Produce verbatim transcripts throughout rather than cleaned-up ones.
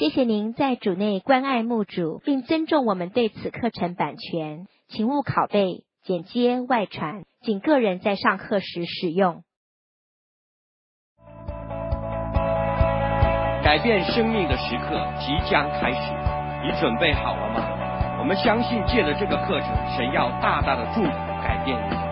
谢谢您在主内关爱牧主，并尊重我们对此课程版权，请勿拷贝、剪接、外传，仅个人在上课时使用。 改变生命的时刻即将开始，你准备好了吗？我们相信借着这个课程，神要大大的祝福改变你。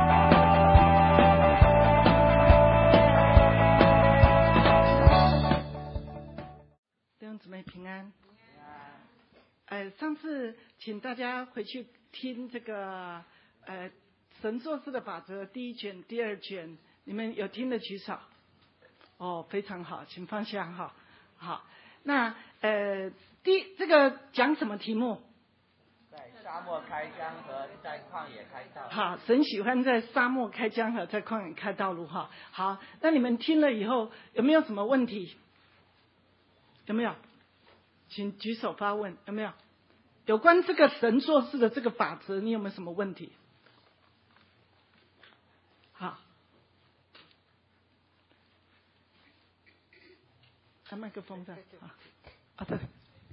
弟兄姊妹平安。呃，上次请大家回去听这个呃神做事的法则第一卷、第二卷，你们有听的举手。哦，非常好，请放下哈。好，那呃第这个讲什么题目？ 在沙漠开江河，在旷野开道路。 好，神喜欢在沙漠开江河，在旷野开道路哈。好，那你们听了以后有没有什么问题？有没有？请举手发问，有没有？有关这个神做事的这个法则，你有没有什么问题？好，啊，麦克风在啊，啊对。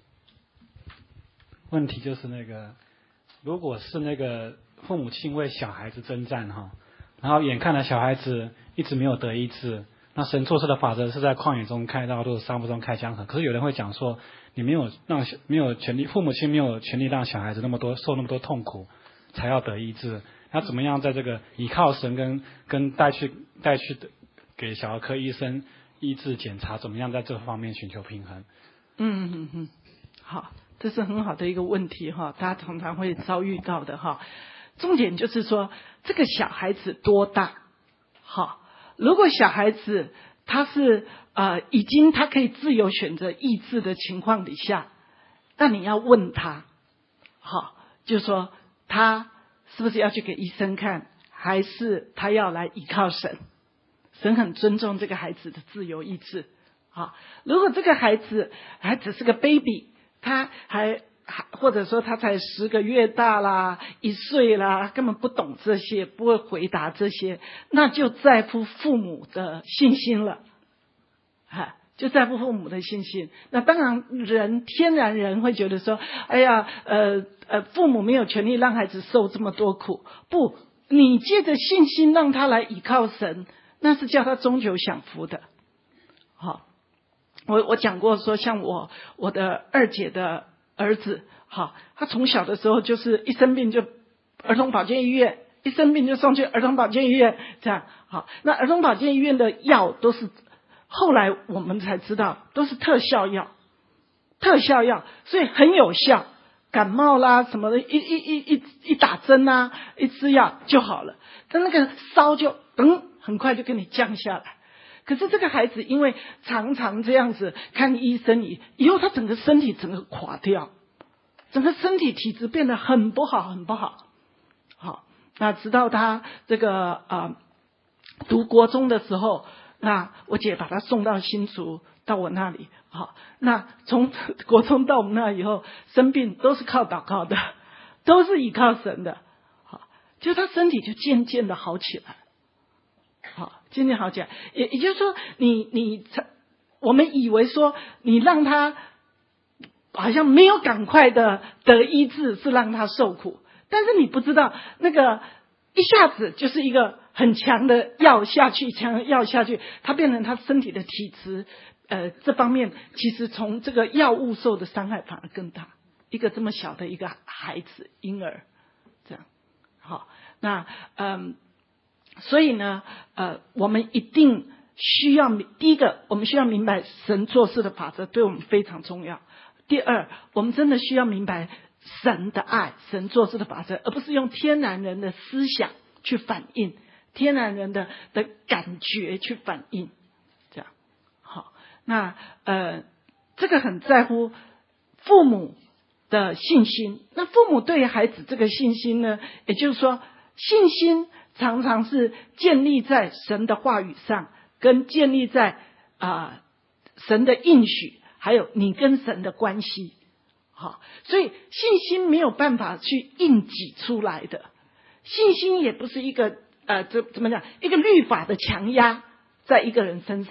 问题就是那个，如果是那个父母亲为小孩子征战哈，然后眼看着小孩子一直没有得医治，那神做事的法则是在旷野中开道路，沙漠中开江河。可是有人会讲说，你没有让没有权利，父母亲没有权利让小孩子那么多受那么多痛苦，才要得医治。那怎么样在这个依靠神跟跟带去带去给小儿科医生医治检查，怎么样在这方面寻求平衡？ 嗯嗯嗯，好，这是很好的一个问题哈，大家常常会遭遇到的哈。重点就是说，这个小孩子多大？好。如果小孩子他是呃已经他可以自由选择意志的情况底下，那你要问他，好，就是说他是不是要去给医生看，还是他要来依靠神？神很尊重这个孩子的自由意志。好，如果这个孩子还只是个 baby， 他还还或者说他才十个月大啦，一岁啦，根本不懂这些，不会回答这些，那就在乎父母的信心了，哈，就在乎父母的信心。那当然人天然人会觉得说，哎呀，呃呃，父母没有权利让孩子受这么多苦。不，你借着信心让他来依靠神，那是叫他终究享福的。好，我我讲过说，像我我的二姐的儿子，好，他从小的时候就是一生病就儿童保健医院，一生病就送去儿童保健医院，这样好。那儿童保健医院的药都是后来我们才知道都是特效药，特效药，所以很有效，感冒啦什么的，一一一一一打针啊，一吃药就好了，但那个烧就嗯很快就给你降下来。可是这个孩子因为常常这样子看医生，以以后他整个身体整个垮掉，整个身体体质变得很不好很不好。好，那直到他这个啊、呃、读国中的时候，那我姐把他送到新竹到我那里。好，那从国中到我们那以后，生病都是靠祷告的，都是依靠神的。好，就他身体就渐渐的好起来。好，渐渐好起来，也也就是说你，你你我们以为说你让他好像没有赶快的得医治，是让他受苦，但是你不知道那个一下子就是一个很强的药下去，强的药下去，他变成他身体的体质，呃，这方面其实从这个药物受的伤害反而更大。一个这么小的一个孩子婴儿，这样好，那嗯。所以呢，呃，我们一定需要第一个，我们需要明白神做事的法则对我们非常重要。第二，我们真的需要明白神的爱，神做事的法则，而不是用天然人的思想去反应，天然人的的感觉去反应。这样，好，那呃，这个很在乎父母的信心。那父母对孩子这个信心呢，也就是说，信心常常是建立在神的话语上，跟建立在啊、呃、神的应许，还有你跟神的关系。好，所以信心没有办法去硬挤出来的，信心也不是一个呃怎怎么讲一个律法的强压在一个人身上。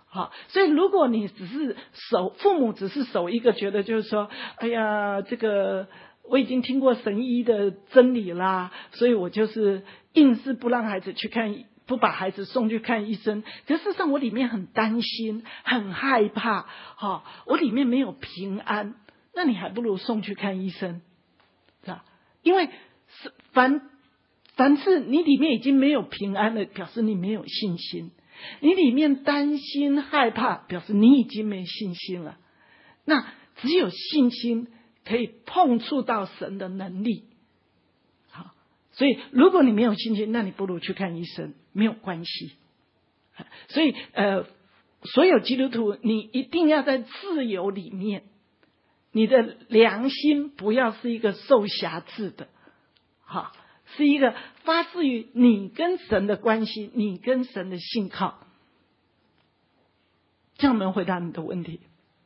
好，所以如果你只是守父母，只是守一个觉得就是说，哎呀，这个我已经听过神医的真理啦，所以我就是硬是不让孩子去看，不把孩子送去看医生。可事实上我里面很担心，很害怕，哈，我里面没有平安，那你还不如送去看医生，是吧？因为凡凡是你里面已经没有平安了，表示你没有信心。你里面担心害怕，表示你已经没信心了。那只有信心可以碰触到神的能力。好，所以如果你没有信心，那你不如去看医生，没有关系。所以呃，所有基督徒，你一定要在自由里面，你的良心不要是一个受辖制的，好，是一个发自于你跟神的关系，你跟神的信靠。这样能回答你的问题。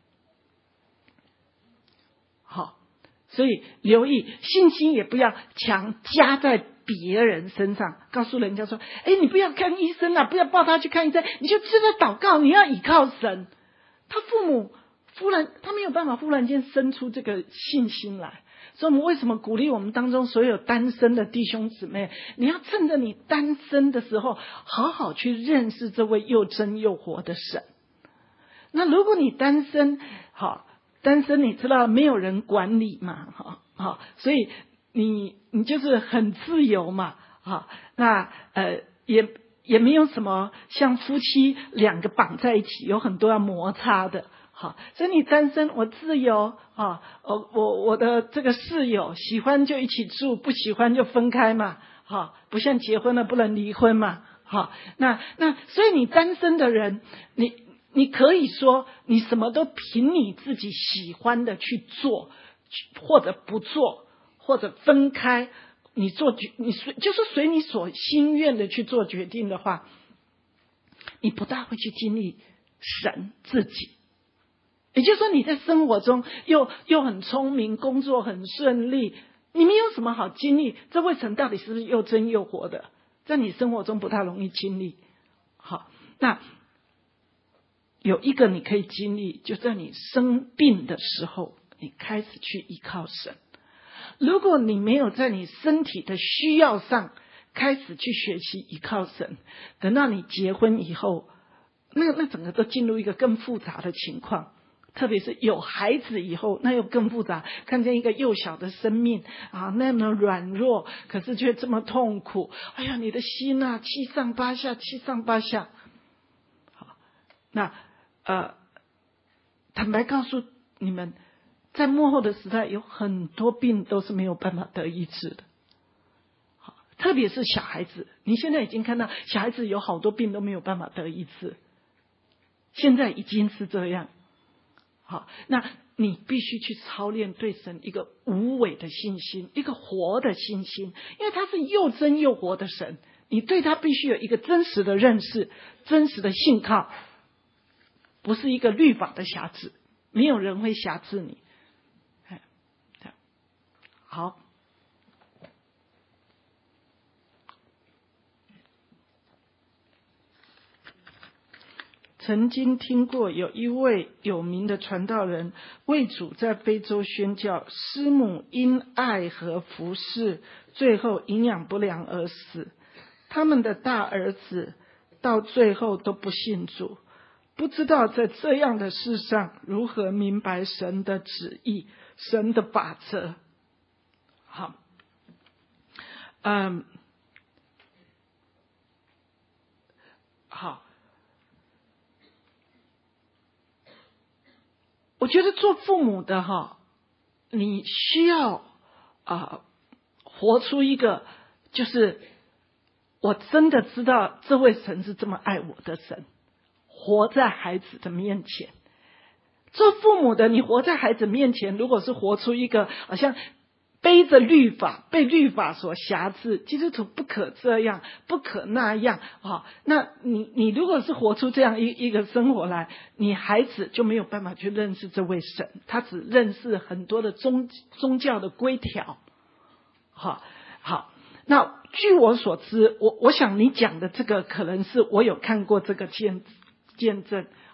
好，所以留意信心也不要强加在别人身上，告诉人家说，哎，你不要看医生啊，不要抱他去看医生，你就知道祷告，你要倚靠神。他父母忽然他没有办法忽然间生出这个信心来。所以我们为什么鼓励我们当中所有单身的弟兄姊妹，你要趁着你单身的时候，好好去认识这位又真又活的神。那如果你单身，好，单身你知道没有人管理嘛，好，好，所以你你就是很自由嘛，好，那呃也也没有什么像夫妻两个绑在一起，有很多要摩擦的。好，所以你单身，我自由啊，我我我的这个室友喜欢就一起住，不喜欢就分开嘛，好，不像结婚了不能离婚嘛，好，那那所以你单身的人，你你可以说你什么都凭你自己喜欢的去做，或者不做，或者分开，你做决你随就是随你所心愿的去做决定的话，你不大会去经历神自己。也就是说，你在生活中又又很聪明，工作很顺利，你没有什么好经历。这位神到底是不是又真又活的？在你生活中不太容易经历。好，那有一个你可以经历，就在你生病的时候，你开始去依靠神。如果你没有在你身体的需要上开始去学习依靠神，等到你结婚以后，那那整个都进入一个更复杂的情况。特别是有孩子以后，那又更复杂。看见一个幼小的生命啊，那么软弱，可是却这么痛苦。哎呀，你的心啊，七上八下，七上八下。好，那呃，坦白告诉你们，在末后的时代，有很多病都是没有办法得医治的。好，特别是小孩子，你现在已经看到小孩子有好多病都没有办法得医治，现在已经是这样。好，那你必须去操练对神一个无伪的信心，一个活的信心，因为他是又真又活的神，你对他必须有一个真实的认识，真实的信靠，不是一个律法的辖制，没有人会辖制你。好，曾经听过有一位有名的传道人为主在非洲宣教，师母因爱和服侍，最后营养不良而死。他们的大儿子到最后都不信主，不知道在这样的事上如何明白神的旨意，神的法则。好，嗯，好。我觉得做父母的哈，你需要啊、呃、活出一个，就是我真的知道这位神是这么爱我的神，活在孩子的面前。做父母的，你活在孩子面前，如果是活出一个好像背着律法，被律法所辖制，基督徒不可这样，不可那样啊！那你你如果是活出这样一一个生活来，你孩子就没有办法去认识这位神，他只认识很多的宗宗教的规条。好，好，那据我所知，我我想你讲的这个可能是我有看过这个见见证。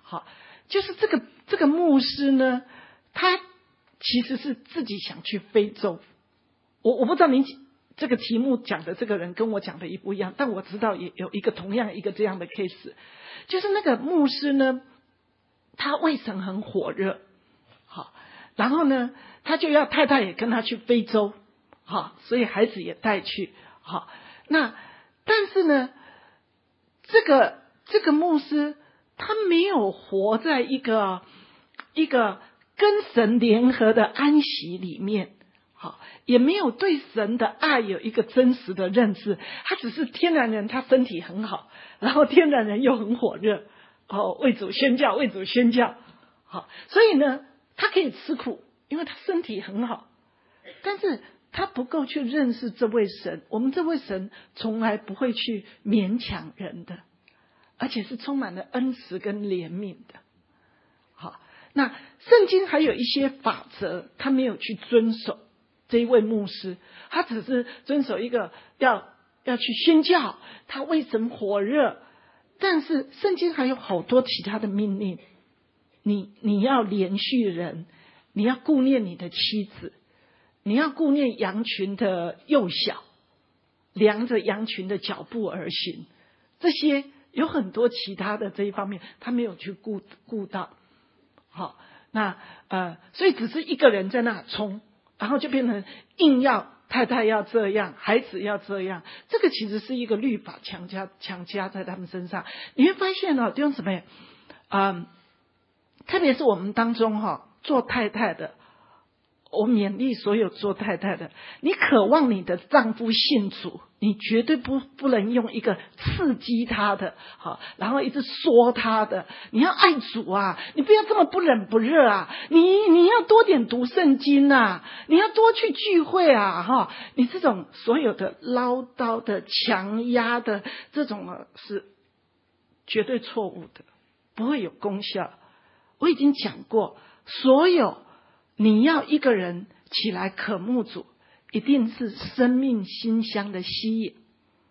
好，就是这个这个牧师呢，他其实是自己想去非洲。我我不知道您这个题目讲的这个人跟我讲的一不一样，但我知道也有一个同样一个这样的 case， 就是那个牧师呢，他胃神很火热，好，然后呢，他就要太太也跟他去非洲，好，所以孩子也带去，好，那但是呢，这个这个牧师他没有活在一个一个跟神联合的安息里面，好，也没有对神的爱有一个真实的认识，他只是天然人，他身体很好，然后天然人又很火热，哦，为主宣教，为主宣教，好，所以呢，他可以吃苦，因为他身体很好，但是他不够去认识这位神。我们这位神从来不会去勉强人的，而且是充满了恩慈跟怜悯的。好，那圣经还有一些法则，他没有去遵守。这一位牧师，他只是遵守一个要要去宣教，他为神火热，但是圣经还有好多其他的命令，你你要连续人，你要顾念你的妻子，你要顾念羊群的幼小，量着羊群的脚步而行，这些有很多其他的这一方面，他没有去顾顾到。好，那呃，所以只是一个人在那冲。然后就变成硬要太太要这样，孩子要这样，这个其实是一个律法强加强加在他们身上。你会发现哦，弟兄姊妹，嗯，特别是我们当中哈、哦，做太太的，我勉励所有做太太的，你渴望你的丈夫信主，你绝对不不能用一个刺激他的，好，然后一直说他的，你要爱主啊，你不要这么不冷不热啊，你你要多点读圣经啊，你要多去聚会啊，哈，你这种所有的唠叨的、强压的这种啊，是绝对错误的，不会有功效。我已经讲过，所有你要一个人起来渴慕主，一定是生命馨香的吸引。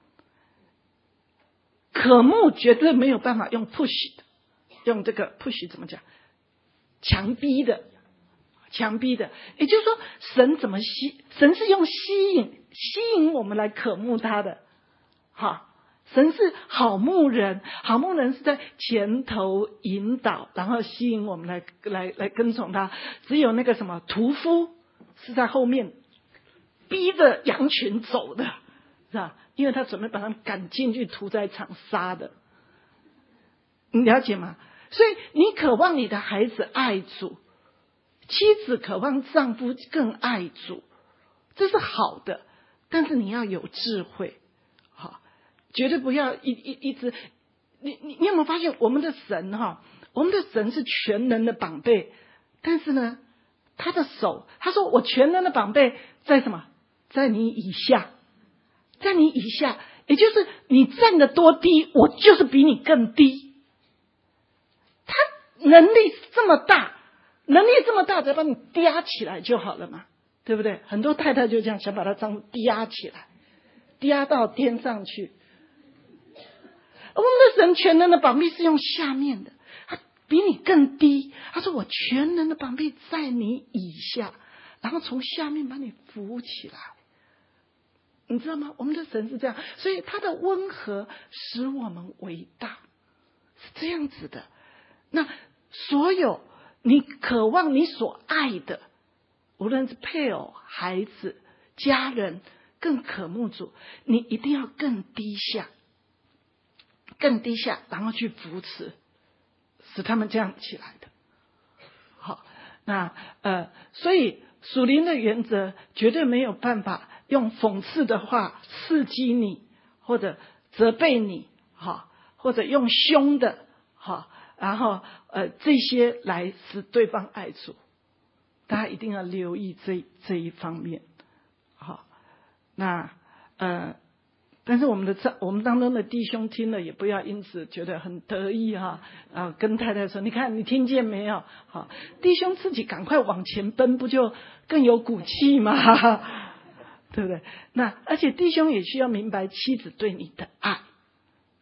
渴慕绝对没有办法用 push 的，用这个 push 怎么讲？强逼的，强逼的。也就是说，神怎么吸？神是用吸引，吸引我们来渴慕他的。好。神是好牧人，好牧人是在前头引导，然后吸引我们来来来跟从他。只有那个什么屠夫是在后面逼着羊群走的，是吧？因为他准备把他们赶进去屠宰场杀的。你了解吗？所以你渴望你的孩子爱主，妻子渴望丈夫更爱主，这是好的，但是你要有智慧。绝对不要一一一直，你你你有没有发现我们的神哈？我们的神是全能的宝贝，但是呢，他的手，他说我全能的宝贝在什么？在你以下，在你以下，也就是你站得多低，我就是比你更低。他能力这么大，能力这么大，再把你嗲起来就好了嘛，对不对？很多太太就这样想把他当嗲起来，嗲到天上去。我们的神全能的膀臂是用下面的，他比你更低。他说我全能的膀臂在你以下，然后从下面把你扶起来。你知道吗？我们的神是这样，所以他的温和使我们伟大，是这样子的。那所有你渴望你所爱的，无论是配偶、孩子、家人，更渴慕主，你一定要更低下。更低下，然后去扶持，使他们这样起来的。好，那呃，所以属灵的原则绝对没有办法用讽刺的话刺激你，或者责备你，好，或者用凶的，好，然后呃这些来使对方爱主。大家一定要留意这这一方面。好，那呃。但是我们的我们当中的弟兄听了也不要因此觉得很得意哈啊，跟太太说，你看你听见没有？好，弟兄自己赶快往前奔，不就更有骨气吗？对不对？那而且弟兄也需要明白妻子对你的爱，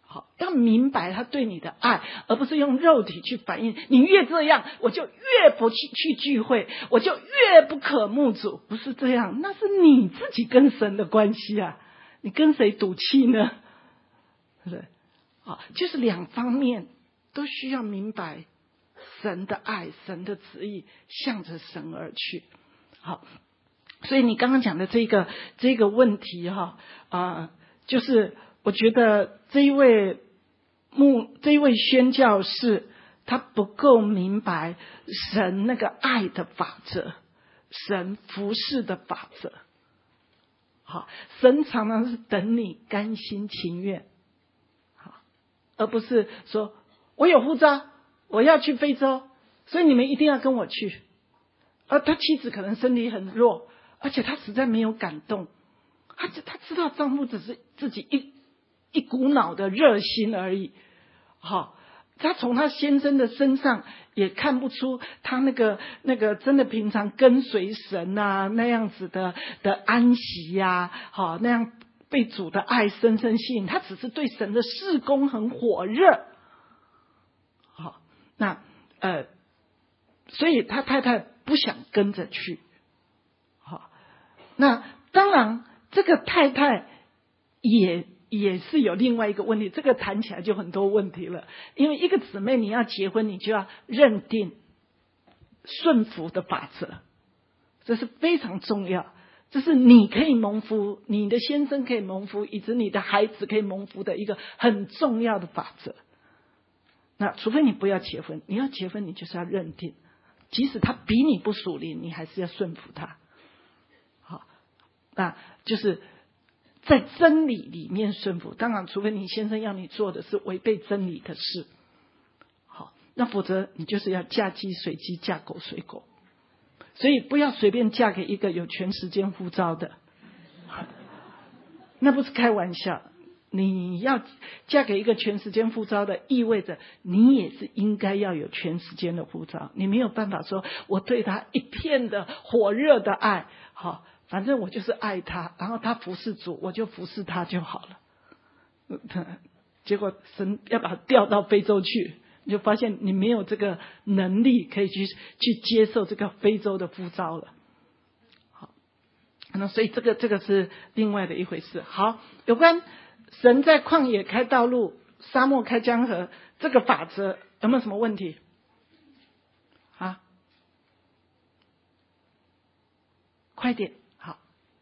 好，要明白他对你的爱，而不是用肉体去反应。你越这样，我就越不去去聚会，我就越不可慕主。不是这样，那是你自己跟神的关系啊，你跟谁赌气呢？对不对？好，就是两方面都需要明白神的爱，神的旨意，向着神而去。好，所以你刚刚讲的这个这个问题哈啊、呃，就是我觉得这一位牧这一位宣教士他不够明白神那个爱的法则，神服侍的法则。好，神常常是等你甘心情愿，好，而不是说我有呼召，我要去非洲，所以你们一定要跟我去。而他妻子可能身体很弱，而且他实在没有感动，他他知道丈夫只是自己一一股脑的热心而已。好，他从他先生的身上也看不出他那个那个真的平常跟随神啊那样子的的安息呀、啊，好，那样被主的爱深深吸引。他只是对神的事工很火热。好，那呃，所以他太太不想跟着去。好，那当然这个太太也也是有另外一个问题，这个谈起来就很多问题了。因为一个姊妹你要结婚，你就要认定顺服的法则，这是非常重要。这是你可以蒙福，你的先生可以蒙福，以及你的孩子可以蒙福的一个很重要的法则。那除非你不要结婚，你要结婚你就是要认定，即使他比你不属灵，你还是要顺服他。好，那就是在真理里面顺服。当然除非你先生要你做的是违背真理的事，好，那否则你就是要嫁鸡随鸡，嫁狗随狗。所以不要随便嫁给一个有全时间呼召的，那不是开玩笑。你要嫁给一个全时间呼召的，意味着你也是应该要有全时间的呼召。你没有办法说我对他一片的火热的爱，好，反正我就是爱他，然后他服侍主，我就服侍他就好了。结果神要把他调到非洲去，你就发现你没有这个能力可以去去接受这个非洲的呼召了。好，那所以这个这个是另外的一回事。好，有关神在旷野开道路，沙漠开江河，这个法则有没有什么问题？啊，快点，好。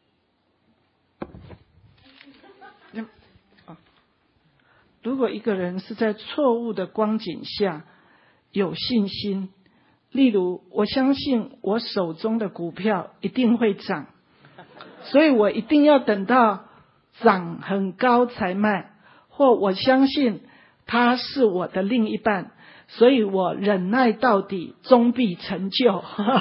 如果一个人是在错误的光景下有信心，例如我相信我手中的股票一定会涨，所以我一定要等到涨很高才卖，或我相信他是我的另一半，所以我忍耐到底，终必成就。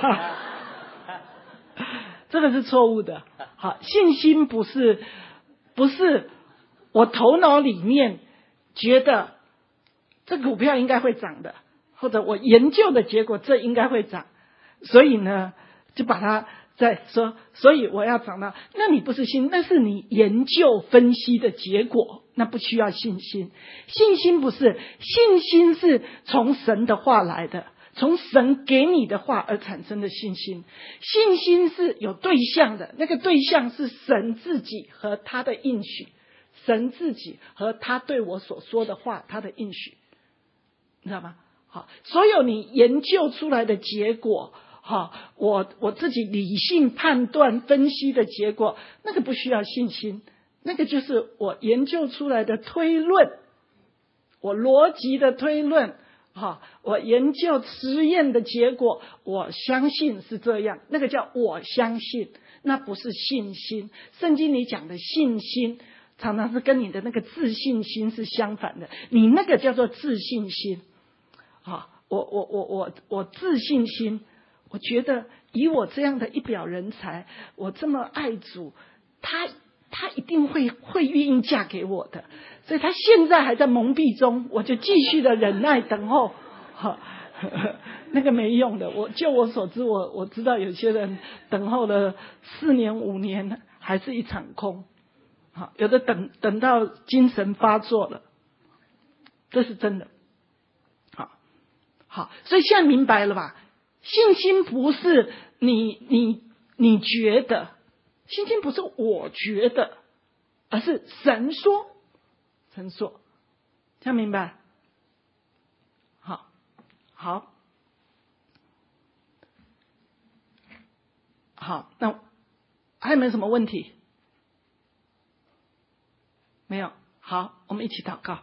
这个是错误的。好，信心不是不是我头脑里面觉得这股票应该会涨的，或者我研究的结果这应该会涨，所以呢就把它再说，所以我要涨到，那你不是信，那是你研究分析的结果，那不需要信心。信心不是，信心是从神的话来的，从神给你的话而产生的信心。信心是有对象的，那个对象是神自己和他的应许，神自己和他对我所说的话，他的应许，你知道吗？好，所有你研究出来的结果，好，我我自己理性判断分析的结果，那个不需要信心，那个就是我研究出来的推论，我逻辑的推论，好，我研究实验的结果，我相信是这样，那个叫我相信，那不是信心。圣经里讲的信心常常是跟你的那个自信心是相反的，你那个叫做自信心。好，我我我我我自信心，我觉得以我这样的一表人才，我这么爱主，他他一定会会愿意嫁给我的，所以他现在还在蒙蔽中，我就继续的忍耐等候。好，那个没用的。我就我所知，我我知道有些人等候了四年五年，还是一场空。好，有的等等到精神发作了， 这是真的。好，好，所以现在明白了吧？信心不是你你你觉得，信心不是我觉得，而是神说，神说，这样明白？好，好，好，那还有没有什么问题？没有。好，我们一起祷告。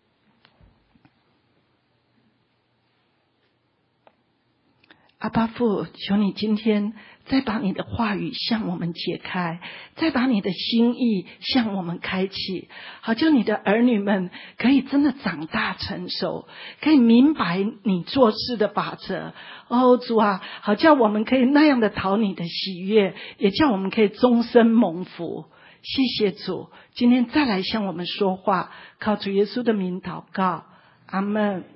阿爸父，求你今天再把你的话语向我们解开，再把你的心意向我们开启，好叫你的儿女们可以真的长大成熟，可以明白你做事的法则。哦，主啊，好叫我们可以那样的讨你的喜悦，也叫我们可以终身蒙福。谢谢主，今天再来向我们说话，靠主耶稣的名祷告，阿们。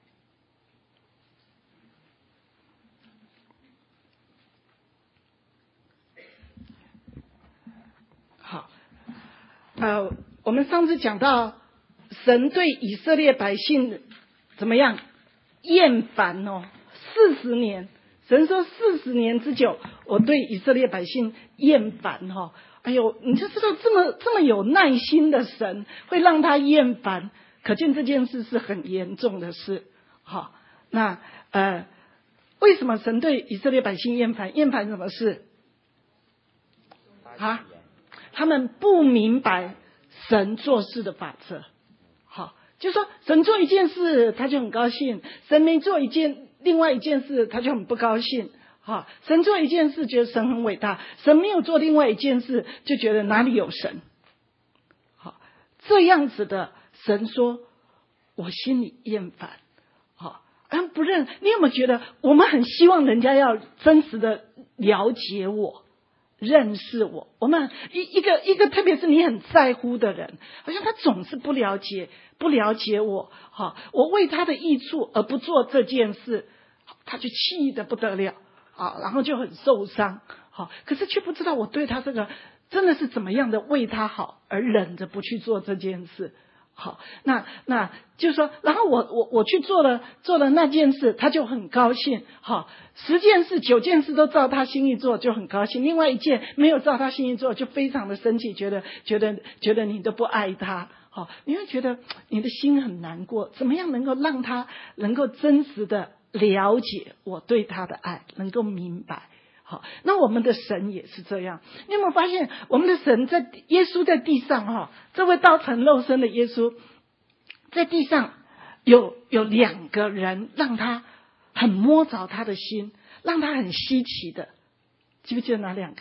好，呃，我们上次讲到神对以色列百姓怎么样厌烦哦，四十年，神说四十年之久，我对以色列百姓厌烦哦。哎呦，你就知道这么这么有耐心的神会让他厌烦，可见这件事是很严重的事。好，那呃，为什么神对以色列百姓厌烦？厌烦什么事？啊，他们不明白神做事的法则。好，就是说神做一件事他就很高兴，神没做一件另外一件事他就很不高兴。好，神做一件事觉得神很伟大，神没有做另外一件事就觉得哪里有神。好，这样子的神说我心里厌烦。好，嗯，不认，你有没有觉得我们很希望人家要真实的了解我，认识我？我们一一个一个特别是你很在乎的人，好像他总是不了解不了解我。好，我为他的益处而不做这件事，他就气得不得了。好，然后就很受伤。好，可是却不知道我对他这个真的是怎么样的为他好，而忍着不去做这件事。好，那那就是说，然后我我我去做了做了那件事，他就很高兴。好，十件事九件事都照他心意做，就很高兴；另外一件没有照他心意做，就非常的生气，觉得觉得觉得你都不爱他。好，你会觉得你的心很难过。怎么样能够让他能够真实的了解我对他的爱，能够明白？好，那我们的神也是这样。你有没有发现，我们的神在耶稣在地上哈，这位道成肉身的耶稣在地上有有两个人让他很摸着他的心，让他很稀奇的，记不记得哪两个？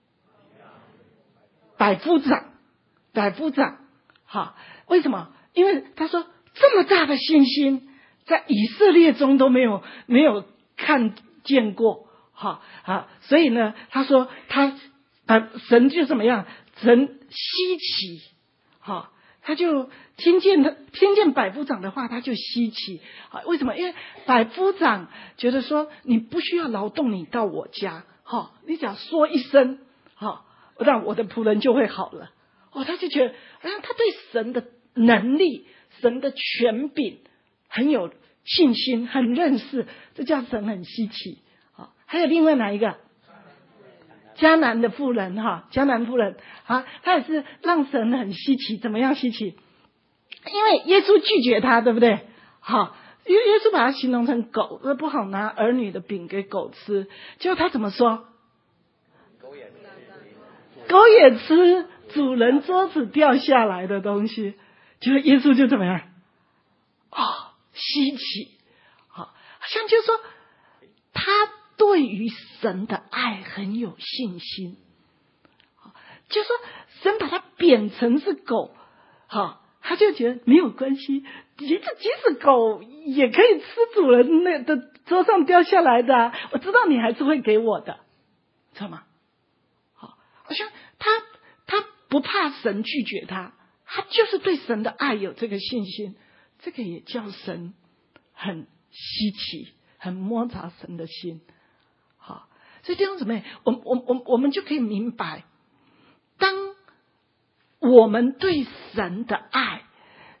百夫长，百夫长。好，为什么？因为他说这么大的信心在以色列中都没有没有看见过。好啊，所以呢，他说他啊，神就怎么样？神稀奇，好，他就听见他听见百夫长的话，他就稀奇啊。为什么？因为百夫长觉得说，你不需要劳动，你到我家，好，你只要说一声，好，让我的仆人就会好了。哦，他就觉得，好像他对神的能力、神的权柄很有信心，很认识，这叫神很稀奇。还有另外哪一个？迦南的妇人哈，迦南妇人啊，他也是让神很稀奇。怎么样稀奇？因为耶稣拒绝他，对不对？好，因为耶稣把他形容成狗，说不好拿儿女的饼给狗吃。结果他怎么说？ 狗也吃， 狗也吃主人桌子掉下来的东西。结果耶稣就怎么样？哦，稀奇。好，好像就说他对于神的爱很有信心，就说神把他贬成是狗，好，他就觉得没有关系，即使即使狗也可以吃主人那的桌上掉下来的、啊，我知道你还是会给我的，知道吗？好，好像他他不怕神拒绝他，他就是对神的爱有这个信心，这个也叫神很稀奇，很摸着神的心。好，所以弟兄姊妹，我我我我们就可以明白，当我们对神的爱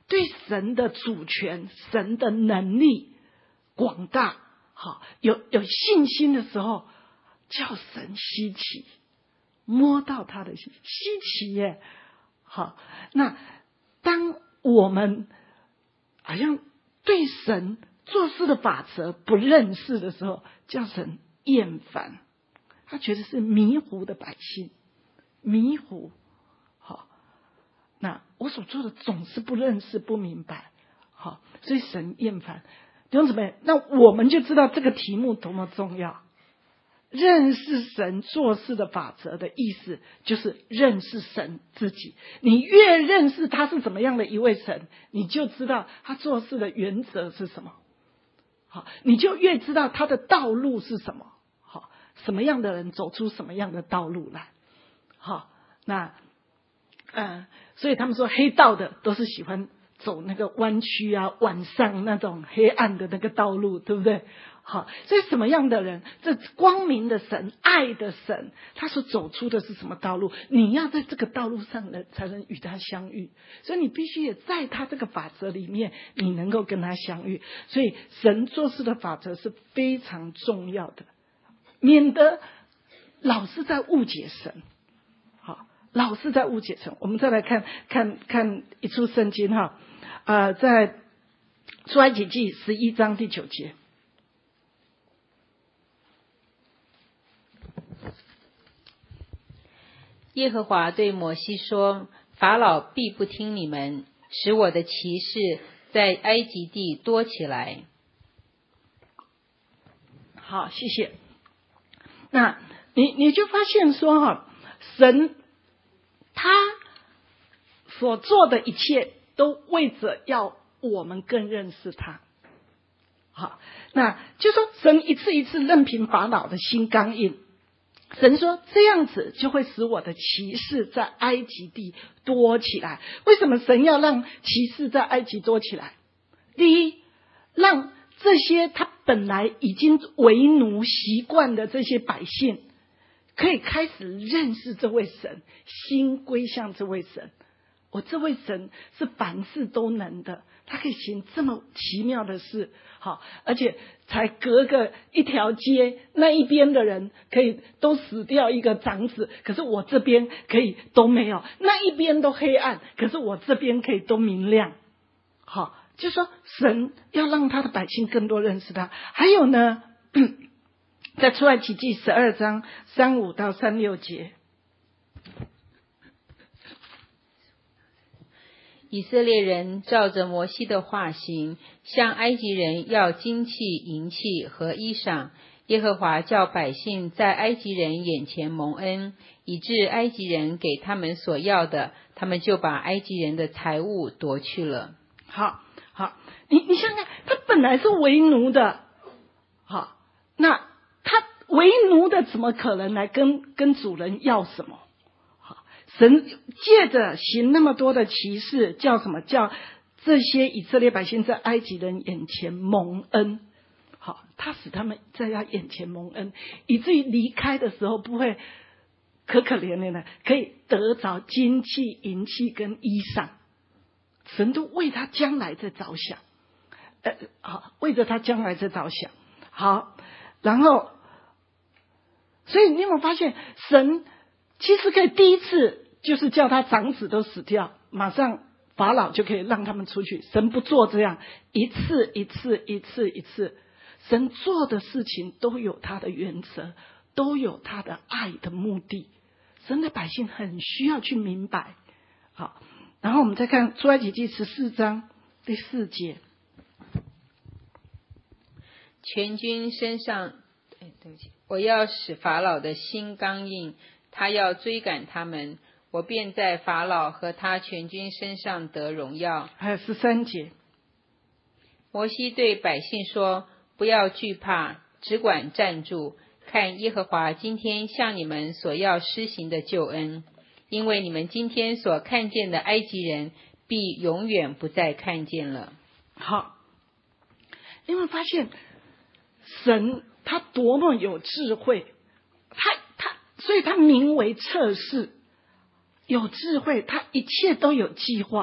对神的主权、神的能力广大，好有有信心的时候，叫神稀奇，摸到他的稀奇耶。好，那当我们好像对神做事的法则不认识的时候，叫神厌烦，他觉得是迷糊的百姓，迷糊。好，那我所做的总是不认识不明白，好，所以神厌烦。弟兄姊妹，那我们就知道这个题目多么重要。认识神做事的法则的意思，就是认识神自己。你越认识他是怎么样的一位神，你就知道他做事的原则是什么。好，你就越知道他的道路是什么。好，什么样的人走出什么样的道路来。好，那呃，所以他们说黑道的都是喜欢走那个弯曲啊，晚上那种黑暗的那个道路，对不对？好，所以什么样的人，这光明的神、爱的神，他所走出的是什么道路？你要在这个道路上呢，才能与他相遇。所以你必须也在他这个法则里面，你能够跟他相遇。所以神做事的法则是非常重要的，免得老是在误解神。好，老是在误解神。我们再来看看看一处圣经哈，呃，在出埃及记十一章第九节。 耶和华对摩西说：法老必不听你们，使我的骑士在埃及地多起来。 好，谢谢。那你你就发现说哈，神他所做的一切都为着要我们更认识他。好，那就说神一次一次任凭法老的心刚硬。神说这样子就会使我的骑士在埃及地多起来。为什么神要让骑士在埃及多起来？第一，让这些他本来已经为奴习惯的这些百姓可以开始认识这位神，心归向这位神。我这位神是凡事都能的，他可以行这么奇妙的事。好，而且才隔个一条街，那一边的人可以都死掉一个长子，可是我这边可以都没有，那一边都黑暗，可是我这边可以都明亮。好，就说神要让他的百姓更多认识他。还有呢，在出埃及记十二章三五到三六节， 以色列人照着摩西的话行，向埃及人要金器、银器和衣裳。耶和华叫百姓在埃及人眼前蒙恩，以致埃及人给他们所要的，他们就把埃及人的财物夺去了。 好，好，你你想想，他本来是为奴的，好，那他为奴的怎么可能来跟跟主人要什么？神借着行那么多的奇事，叫什么？叫这些以色列百姓在埃及人眼前蒙恩。好，他使他们在他眼前蒙恩，以至于离开的时候不会可可怜怜的，可以得着金器、银器跟衣裳。神都为他将来在着想，呃，好，为着他将来在着想。好，然后，所以你有没有发现神？其实可以第一次就是叫他长子都死掉，马上法老就可以让他们出去。神不做这样，一次一次一次一次，神做的事情都有他的原则，都有他的爱的目的。神的百姓很需要去明白。好，然后我们再看出埃及记十四章第四节， 全军身上，哎，对不起，我要使法老的心刚硬，他要追赶他们，我便在法老和他全军身上得荣耀。 还有十三节， 摩西对百姓说：不要惧怕，只管站住，看耶和华今天向你们所要施行的救恩，因为你们今天所看见的埃及人，必永远不再看见了。 好，你有没有发现神他多么有智慧？他他。所以他名为测试，有智慧，他一切都有计划。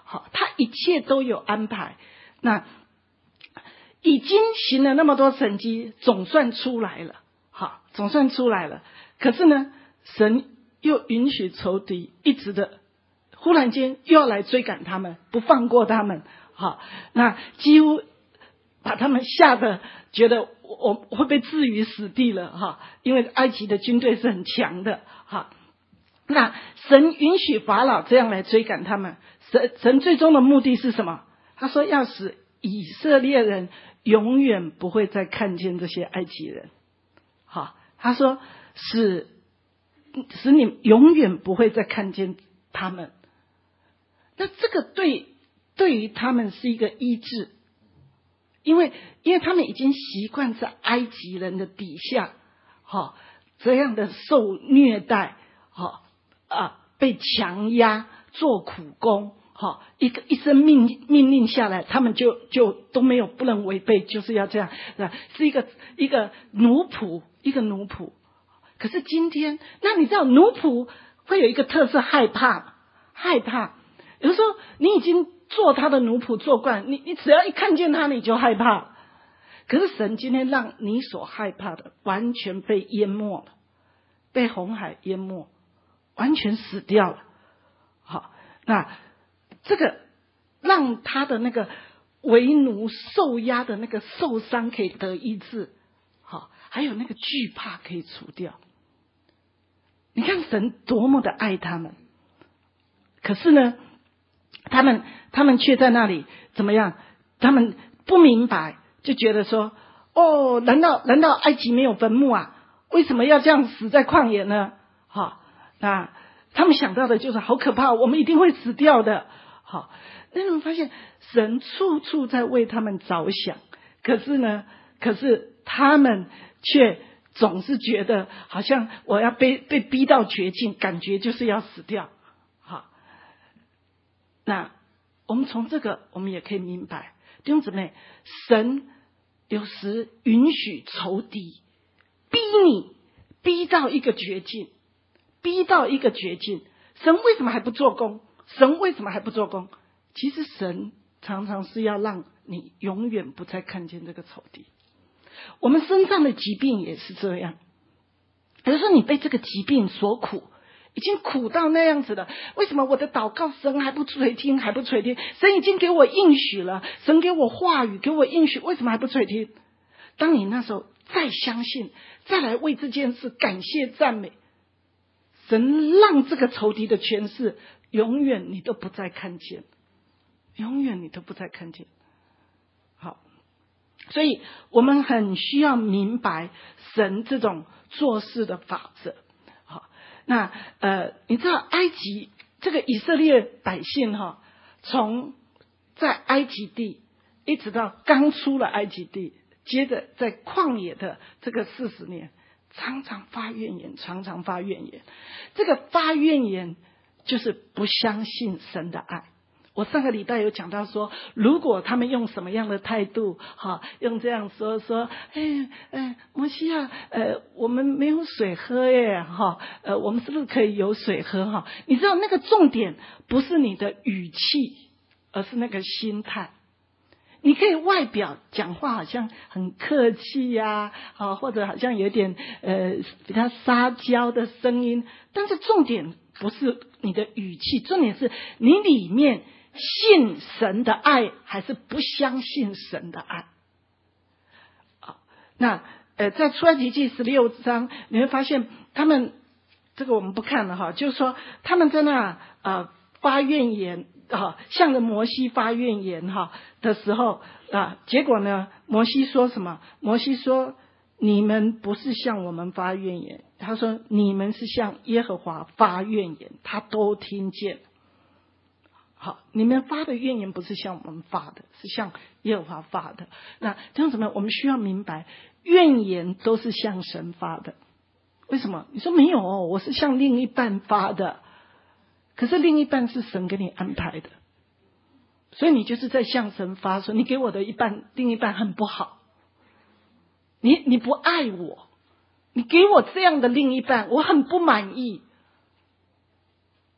好，他一切都有安排。那已经行了那么多神迹，总算出来了，好，总算出来了。可是呢，神又允许仇敌一直的，忽然间又要来追赶他们，不放过他们，好，那几乎把他们吓得觉得我我会被置于死地了哈，因为埃及的军队是很强的哈。那神允许法老这样来追赶他们，神神最终的目的是什么？他说要使以色列人永远不会再看见这些埃及人。好，他说使使你永远不会再看见他们。那这个对对于他们是一个医治，因为因为他们已经习惯在埃及人的底下，好，这样的受虐待，好啊，被强压做苦工，好，一个一声命命令下来，他们就就都没有不能违背，就是要这样，是一个一个奴仆，一个奴仆。可是今天，那你知道奴仆会有一个特色，害怕，害怕。有时候你已经做他的奴仆做惯，你你只要一看见他你就害怕。可是神今天让你所害怕的完全被淹没了，被红海淹没，完全死掉了。好，那这个让他的那个为奴受压的那个受伤可以得医治，好，还有那个惧怕可以除掉。你看神多么的爱他们，可是呢，他们他们却在那里怎么样？他们不明白，就觉得说，哦，难道难道埃及没有坟墓啊？为什么要这样死在旷野呢？好，那他们想到的就是好可怕，我们一定会死掉的。好，那你们发现神处处在为他们着想，可是呢，可是他们却总是觉得好像我要被被逼到绝境，感觉就是要死掉。好，那我们从这个我们也可以明白，弟兄姊妹，神有时允许仇敌逼你，逼到一个绝境，逼到一个绝境，神为什么还不做工？神为什么还不做工？其实神常常是要让你永远不再看见这个仇敌。我们身上的疾病也是这样，有的时候你被这个疾病所苦，已经苦到那样子了，为什么我的祷告神还不垂听，还不垂听？神已经给我应许了，神给我话语，给我应许，为什么还不垂听？当你那时候再相信，再来为这件事感谢赞美，神让这个仇敌的权势永远你都不再看见，永远你都不再看见。好，所以我们很需要明白神这种做事的法则。好，那呃，你知道埃及这个以色列百姓哈，从在埃及地一直到刚出了埃及地，接着在旷野的这个四十年，常常发怨言，常常发怨言。这个发怨言就是不相信神的爱。我上个礼拜有讲到说，如果他们用什么样的态度，哈，用这样说说，哎哎，摩西啊，呃，我们没有水喝耶，哈，呃，我们是不是可以有水喝哈？你知道那个重点不是你的语气，而是那个心态。你可以外表讲话好像很客气呀、啊，啊，或者好像有点呃比较撒娇的声音，但是重点不是你的语气，重点是你里面信神的爱还是不相信神的爱。啊，那呃在出埃及记十六章你会发现他们这个我们不看了哈，就是说他们在那呃发怨言啊，向着摩西发怨言哈的时候啊，结果呢，摩西说什么？摩西说：“你们不是向我们发怨言。”他说：“你们是向耶和华发怨言。”他都听见。好，你们发的怨言不是向我们发的，是向耶和华发的。那这样怎么样？我们需要明白，怨言都是向神发的。为什么？你说没有哦，我是向另一半发的。可是另一半是神给你安排的，所以你就是在向神发说，你给我的一半另一半很不好，你你不爱我，你给我这样的另一半我很不满意。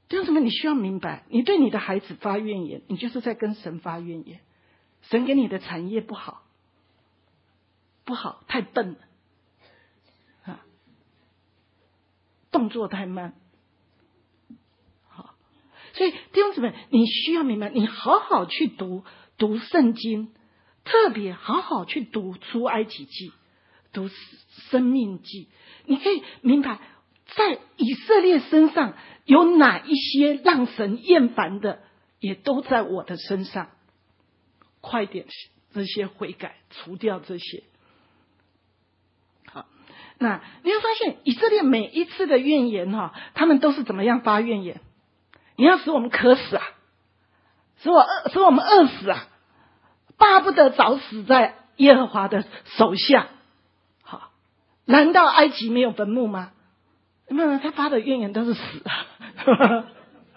弟兄姊妹，你需要明白，你对你的孩子发怨言，你就是在跟神发怨言。神给你的产业不好，不好，太笨了，啊，动作太慢。好，所以弟兄姊妹，你需要明白，你好好去读读圣经，特别好好去读出埃及记，读生命记，你可以明白在以色列身上有哪一些让神厌烦的，也都在我的身上。快点这些悔改，除掉这些。好，那你会发现以色列每一次的怨言哈，他们都是怎么样发怨言？你要使我们渴死啊，使我饿，使我们饿死啊，巴不得早死在耶和华的手下。好，难道埃及没有坟墓吗？没有，他发的怨言都是死啊。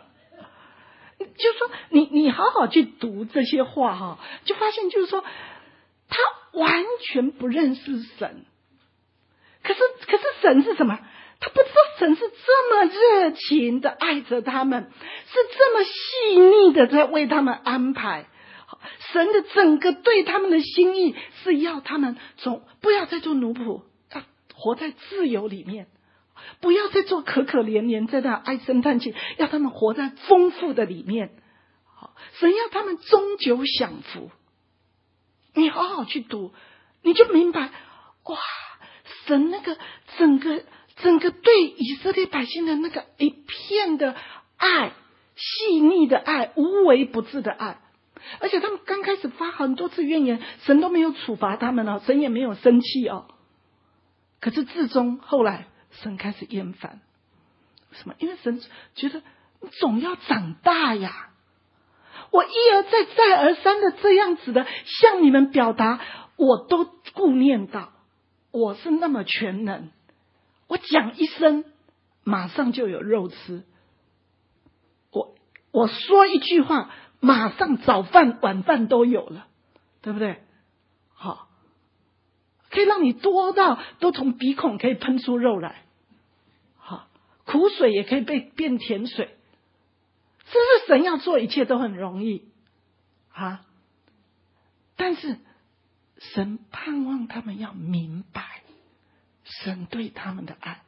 就是说你你好好去读这些话哈，就发现就是说他完全不认识神。可是可是神是什么？他不知道神是这么热情的爱着他们，是这么细腻的在为他们安排。神的整个对他们的心意是要他们从不要再做奴仆，要活在自由里面。不要再做可可怜怜，在那唉声叹气，要他们活在丰富的里面。神要他们终究享福。你好好去读，你就明白，哇，神那个整个整个对以色列百姓的那个一片的爱，细腻的爱，无微不至的爱。而且他们刚开始发很多次怨言，神都没有处罚他们哦，神也没有生气哦。可是至终后来神开始厌烦，为什么？因为神觉得你总要长大呀，我一而再再而三的这样子的向你们表达，我都顾念到我是那么全能，我讲一声马上就有肉吃，我我说一句话马上早饭晚饭都有了，对不对？好，可以让你多到都从鼻孔可以喷出肉来，好，苦水也可以被变甜水，是不是神要做一切都很容易啊？但是神盼望他们要明白神对他们的爱。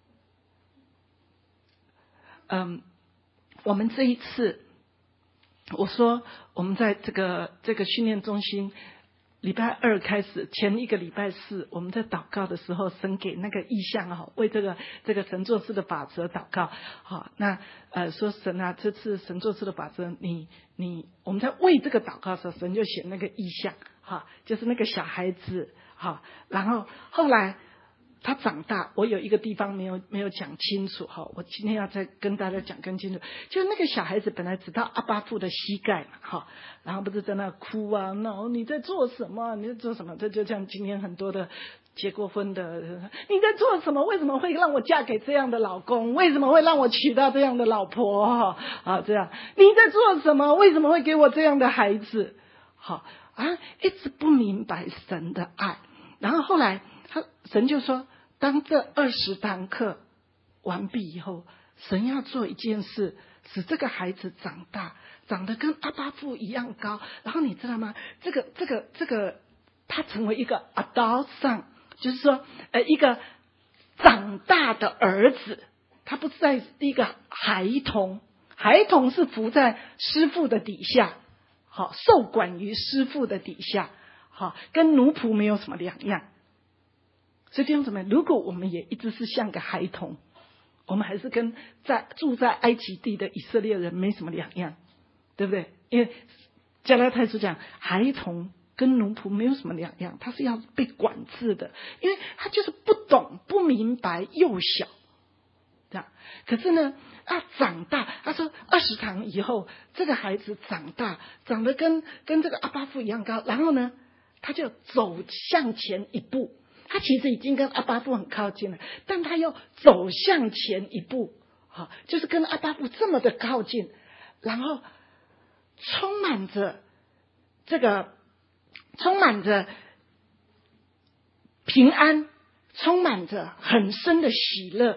嗯，我们这一次我说我们在这个这个训练中心礼拜二开始，前一个礼拜四，我们在祷告的时候，神给那个意象啊，为这个这个神作事的法则祷告。好，那呃说神啊，这次神作事的法则，你你我们在为这个祷告的时候，神就写那个意象，哈，就是那个小孩子，哈，然后后来他长大，我有一个地方没有没有讲清楚哈，我今天要再跟大家讲更清楚。就那个小孩子本来只到阿巴父的膝盖嘛，哈，然后不是在那哭啊闹，你在做什么？你在做什么？这就像今天很多的结过婚的，你在做什么？为什么会让我嫁给这样的老公？为什么会让我娶到这样的老婆？啊，这样你在做什么？为什么会给我这样的孩子？好啊，一直不明白神的爱，然后后来。他神就说，当这二十堂课完毕以后，神要做一件事，使这个孩子长大，长得跟阿巴父一样高。然后你知道吗？这个这个这个，他成为一个 adult son， 就是说，呃，一个长大的儿子。他不是在一个孩童，孩童是服在师父的底下，好，受管于师父的底下，好，跟奴仆没有什么两样。所以弟兄姊妹，如果我们也一直是像个孩童，我们还是跟在住在埃及地的以色列人没什么两样，对不对？因为加拉太书讲，孩童跟奴仆没有什么两样，他是要被管制的，因为他就是不懂、不明白、幼小，这样。可是呢，啊，长大，他说二十堂以后，这个孩子长大，长得跟跟这个阿巴父一样高，然后呢，他就走向前一步。他其实已经跟阿巴父很靠近了，但他又走向前一步，好，就是跟阿巴父这么的靠近，然后充满着这个，充满着平安，充满着很深的喜乐，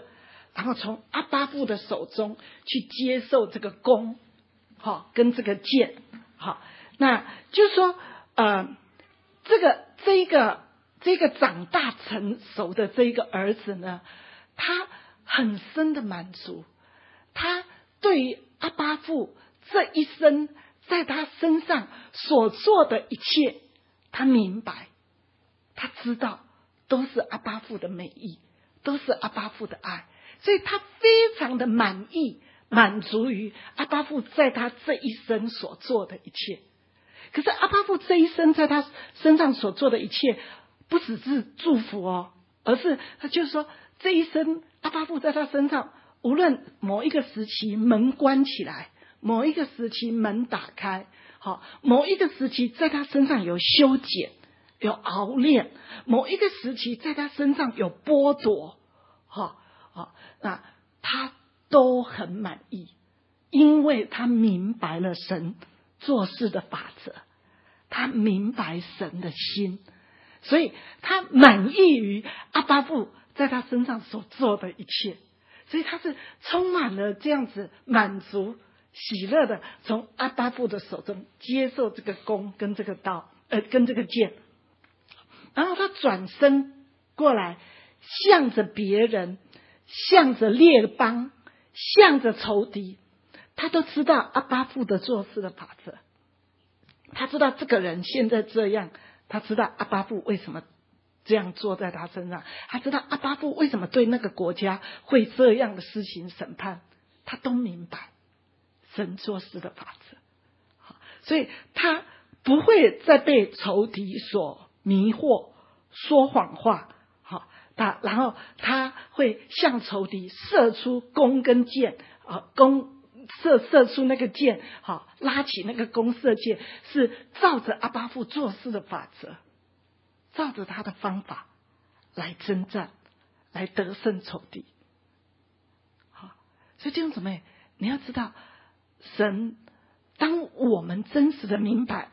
然后从阿爸父的手中去接受这个弓，好，跟这个箭，好，那就是说，呃，这个这一个这个长大成熟的这一个儿子呢，他很深的满足，他对于阿爸父这一生在他身上所做的一切，他明白，他知道都是阿爸父的美意，都是阿爸父的爱，所以他非常的满意，满足于阿爸父在他这一生所做的一切。可是阿爸父这一生在他身上所做的一切，不只是祝福哦，而是他就是说，这一生阿爸父在他身上，无论某一个时期门关起来，某一个时期门打开，好，某一个时期在他身上有修剪，有熬炼，某一个时期在他身上有剥夺，好，好，那他都很满意，因为他明白了神做事的法则，他明白神的心，所以他满意于阿爸父在他身上所做的一切，所以他是充满了这样子满足喜乐的，从阿爸父的手中接受这个弓跟这个刀，呃，跟这个剑，然后他转身过来，向着别人，向着列邦，向着仇敌，他都知道阿爸父的做事的法则，他知道这个人现在这样，他知道阿爸父为什么这样做在他身上，他知道阿爸父为什么对那个国家会这样的施行审判，他都明白神做事的法则，所以他不会再被仇敌所迷惑，说谎话，好，他然后他会向仇敌射出弓跟箭，啊，弓射射出那个箭，好，拉起那个弓射箭，是照着阿爸父做事的法则，照着他的方法来征战，来得胜仇敌。好，所以弟兄姊妹，你要知道，神当我们真实的明白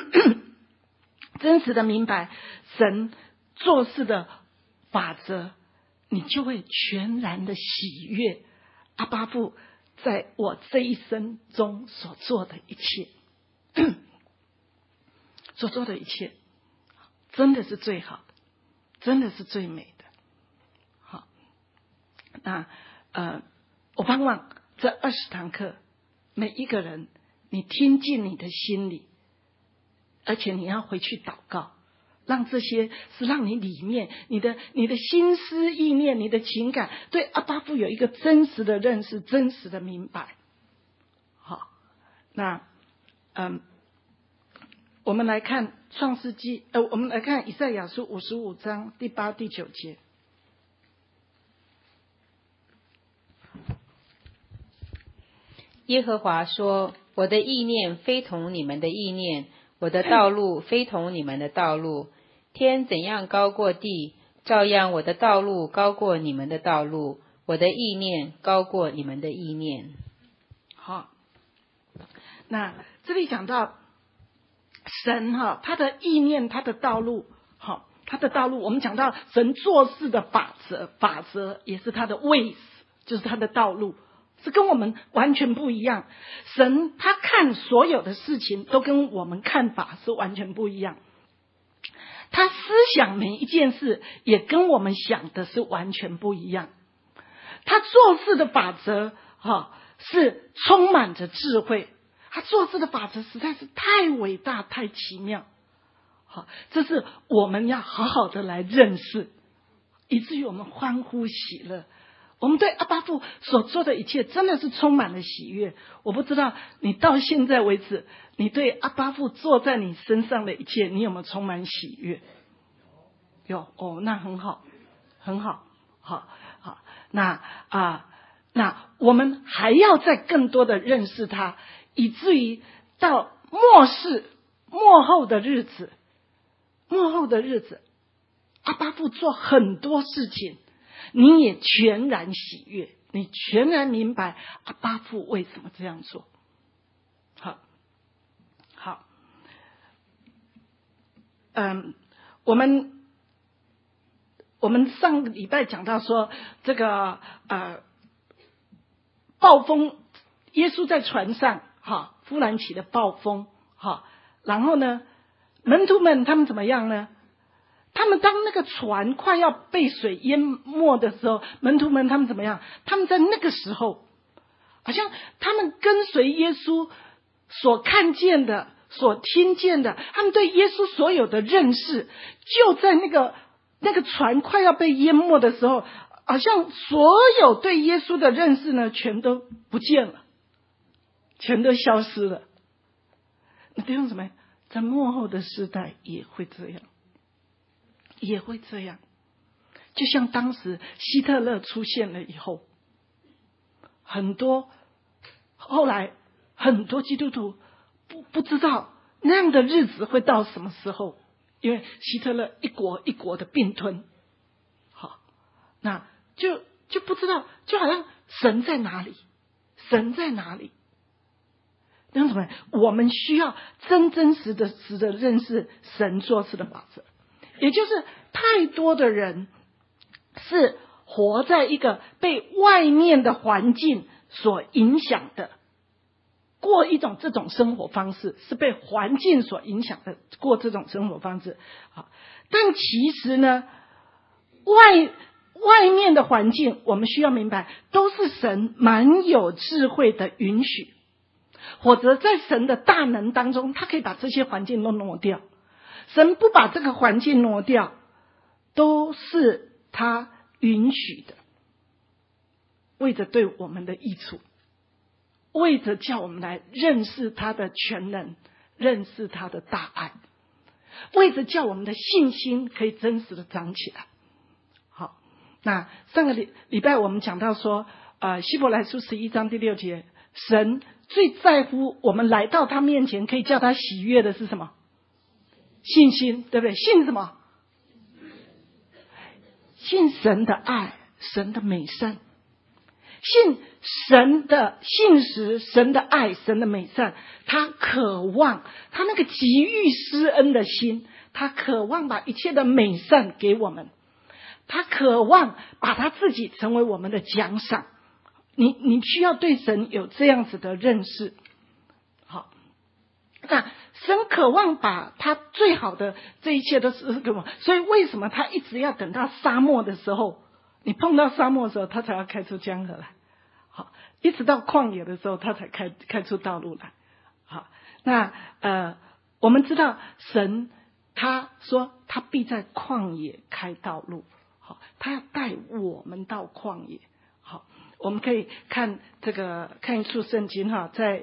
真实的明白神做事的法则，你就会全然的喜悦阿爸父在我这一生中所做的一切所做的一切真的是最好的，真的是最美的。好，那呃，我盼望这二十堂课每一个人你听进你的心里，而且你要回去祷告，让这些是让你里面你的你的心思意念，你的情感对阿爸父有一个真实的认识，真实的明白。好，那嗯，我们来看创世纪，呃，我们来看以赛亚书五十五章第八、第九节。 耶和华说：我的意念非同你们的意念，我的道路非同你们的道路。天怎样高过地，照样我的道路高过你们的道路，我的意念高过你们的意念。 好，那这里讲到神哈，他的意念，他的道路，好，他的道路，我们讲到神做事的法则，法则也是他的ways，就是他的道路。是跟我们完全不一样，神他看所有的事情都跟我们看法是完全不一样，他思想每一件事也跟我们想的是完全不一样，他做事的法则哈是充满着智慧，他做事的法则实在是太伟大太奇妙，好，这是我们要好好的来认识，以至于我们欢呼喜乐。我们对阿爸父所做的一切真的是充满了喜悦。我不知道你到现在为止，你对阿爸父做在你身上的一切，你有没有充满喜悦？有哦，那很好，很好，好，好，那啊，那我们还要再更多的认识他，以至于到末世末后的日子，末后的日子，阿爸父做很多事情。你也全然喜悦，你全然明白阿爸父为什么这样做。好，好，嗯，我们我们上个礼拜讲到说，这个呃暴风，耶稣在船上，哈，忽然起了暴风，哈，然后呢，门徒们他们怎么样呢？他们当那个船快要被水淹没的时候，门徒们他们怎么样？他们在那个时候，好像他们跟随耶稣所看见的、所听见的，他们对耶稣所有的认识，就在那个那个船快要被淹没的时候，好像所有对耶稣的认识呢，全都不见了，全都消失了。那弟兄姊妹，在末后的时代也会这样。也会这样，就像当时希特勒出现了以后，很多后来很多基督徒不不知道那样的日子会到什么时候，因为希特勒一国一国的并吞，好，那就就不知道，就好像神在哪里，神在哪里？弟兄姊妹，我们需要真真实的实的认识神做事的法则。也就是太多的人是活在一个被外面的环境所影响的，过一种这种生活方式，是被环境所影响的过这种生活方式。但其实呢，外外面的环境我们需要明白，都是神蛮有智慧的允许，或者在神的大能当中，他可以把这些环境都挪掉。神不把这个环境挪掉，都是他允许的，为着对我们的益处，为着叫我们来认识他的全能，认识他的大爱，为着叫我们的信心可以真实的长起来。好，那上个礼礼拜我们讲到说，呃，希伯来书十一章第六节，神最在乎我们来到他面前可以叫他喜悦的是什么？信心，对不对？信什么？信神的爱，神的美善，信神的信实，神的爱，神的美善。他渴望，他那个急欲施恩的心，他渴望把一切的美善给我们，他渴望把他自己成为我们的奖赏。你你需要对神有这样子的认识。好，那神渴望把他最好的这一切都是给我们，所以为什么他一直要等到沙漠的时候，你碰到沙漠的时候，他才要开出江河来？好，一直到旷野的时候，他才开开出道路来。好，那呃，我们知道神他说他必在旷野开道路，好，他要带我们到旷野。好，我们可以看这个看一处圣经哈，在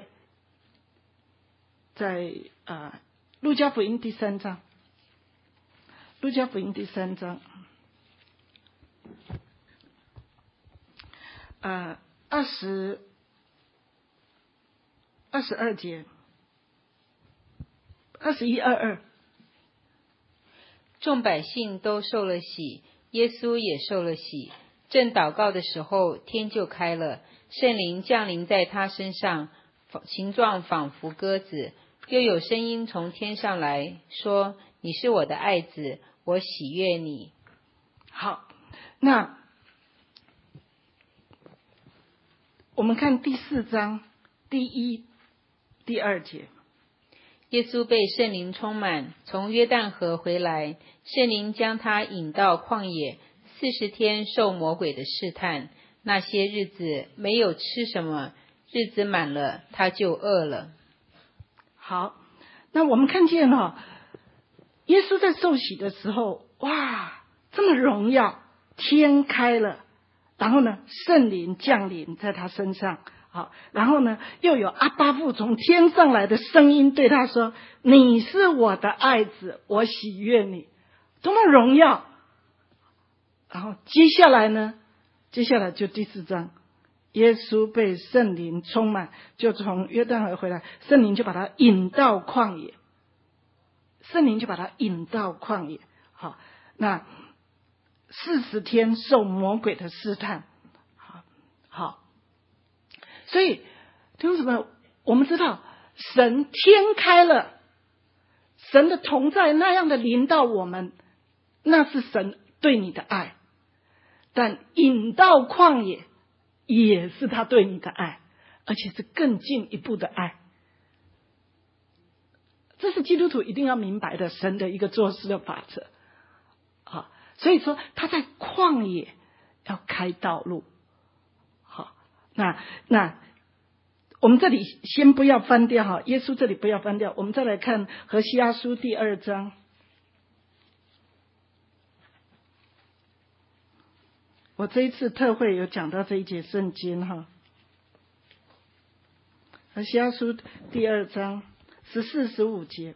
在呃路加福音第三章，路加福音第三章，呃二十二十二节，二十一二二， 众百姓都受了洗，耶稣也受了洗。正祷告的时候，天就开了，圣灵降临在他身上，形状仿佛鸽子。又有声音从天上来说：“你是我的爱子，我喜悦你。” 好，那我们看第四章第一、第二节。 耶稣被圣灵充满，从约旦河回来，圣灵将他引到旷野，四十天受魔鬼的试探。那些日子没有吃什么，日子满了，他就饿了。 好，那我们看见哦，耶稣在受洗的时候，哇，这么荣耀，天开了，然后呢，圣灵降临在他身上，好，然后呢，又有阿爸父从天上来的声音对他说：“你是我的爱子，我喜悦你。”多么荣耀！然后接下来呢，接下来就第四章。耶稣被圣灵充满，就从约旦河回来，圣灵就把他引到旷野，圣灵就把他引到旷野。好，那四十天受魔鬼的试探。好，好，所以弟兄姊妹，我们知道神天开了，神的同在那样的临到我们，那是神对你的爱。但引到旷野， 也是他对你的爱，而且是更进一步的爱。这是基督徒一定要明白的神的一个做事的法则。好，所以说他在旷野要开道路。好，那那我们这里先不要翻掉哈，耶稣这里不要翻掉，我们再来看何西阿书第二章。我这一次特会有讲到这一节圣经哈，何西阿书第二章十四、十五节。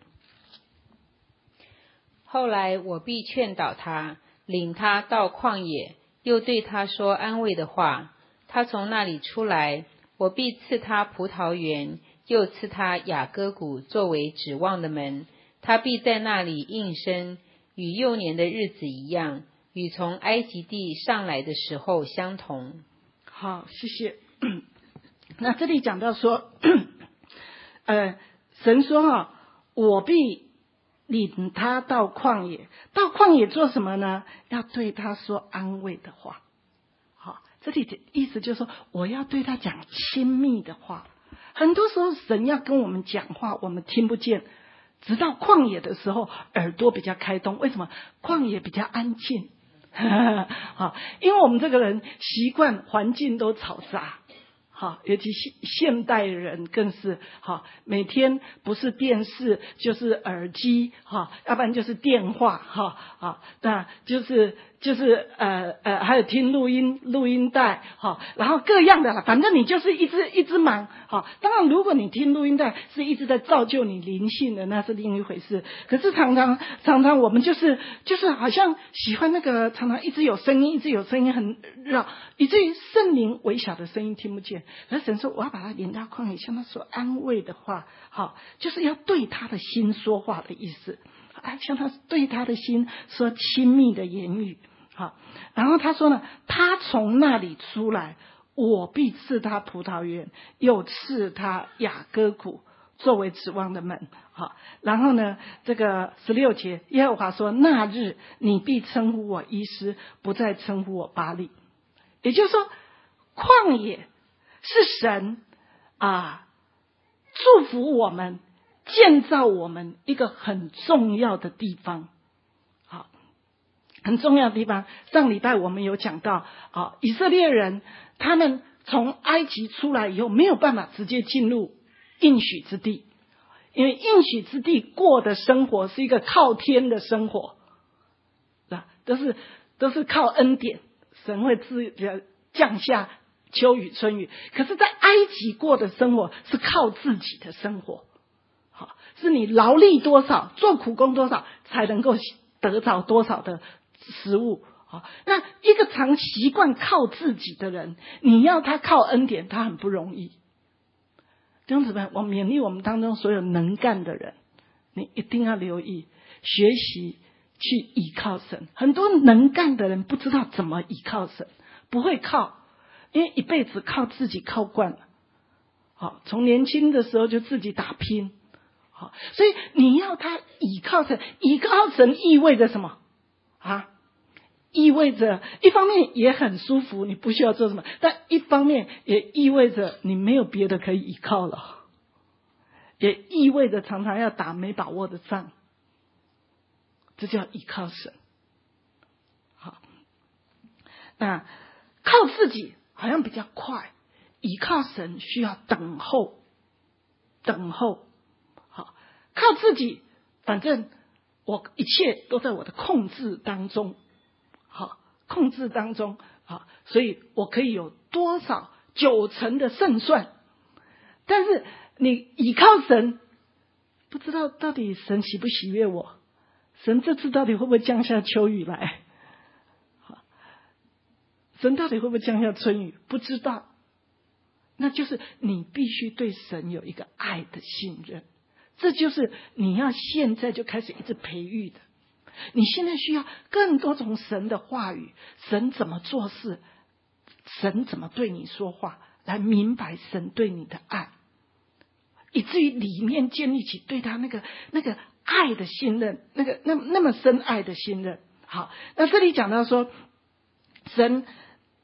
后来我必劝导他，领他到旷野，又对他说安慰的话。他从那里出来，我必赐他葡萄园，又赐他雅各谷作为指望的门。他必在那里应声，与幼年的日子一样，与从埃及地上来的时候相同。 好，谢谢。那这里讲到说，呃，神说哈，我必领他到旷野，到旷野做什么呢？要对他说安慰的话。好，这里的意思就是说，我要对他讲亲密的话。很多时候神要跟我们讲话，我们听不见，直到旷野的时候，耳朵比较开通。为什么？旷野比较安静。好，因为我们这个人习惯环境都嘈杂。好，尤其现现代人更是好，每天不是电视就是耳机，哈，要不然就是电话，哈啊，那就是就是呃呃，还有听录音录音带，哈，然后各样的啦，反正你就是一直一直忙，哈。当然，如果你听录音带是一直在造就你灵性的，那是另一回事。可是常常常常我们就是就是好像喜欢那个常常一直有声音，一直有声音很绕，以至于圣灵微小的声音听不见。而神说我要把他领到旷野，向他说安慰的话，好，就是要对他的心说话的意思，向他对他的心说亲密的言语。好，然后他说呢，他从那里出来，我必赐他葡萄园，又赐他雅各谷作为指望的门。好，然后呢，这个十六节，耶和华说，那日你必称呼我医师，不再称呼我巴力。也就是说，旷野是神啊祝福我们，建造我们一个很重要的地方。好，很重要的地方。上礼拜我们有讲到啊，以色列人他们从埃及出来以后，没有办法直接进入应许之地，因为应许之地过的生活是一个靠天的生活，啊，都是都是靠恩典，神会自降下秋雨春雨。可是在埃及过的生活是靠自己的生活，好，是你劳力多少，做苦工多少，才能够得着多少的食物。好，那一个常习惯靠自己的人，你要他靠恩典，他很不容易。弟兄姊妹，我勉励我们当中所有能干的人，你一定要留意学习去倚靠神。很多能干的人不知道怎么倚靠神，不会靠，因为一辈子靠自己靠惯了。好，从年轻的时候就自己打拼。好，所以你要他倚靠神，倚靠神意味着什么啊？意味着一方面也很舒服，你不需要做什么，但一方面也意味着你没有别的可以依靠了，也意味着常常要打没把握的仗，这叫依靠神。好，那靠自己好像比较快，依靠神需要等候，等候。好，靠自己，反正我一切都在我的控制当中。好，控制当中，好，所以我可以有多少九成的胜算。但是你倚靠神，不知道到底神喜不喜悦我，神这次到底会不会降下秋雨来？好，神到底会不会降下春雨？不知道。那就是你必须对神有一个爱的信任，这就是你要现在就开始一直培育的。你现在需要更多从神的话语，神怎么做事，神怎么对你说话，来明白神对你的爱，以至于里面建立起对他那个那个爱的信任，那个那那么深爱的信任。好，那这里讲到说，神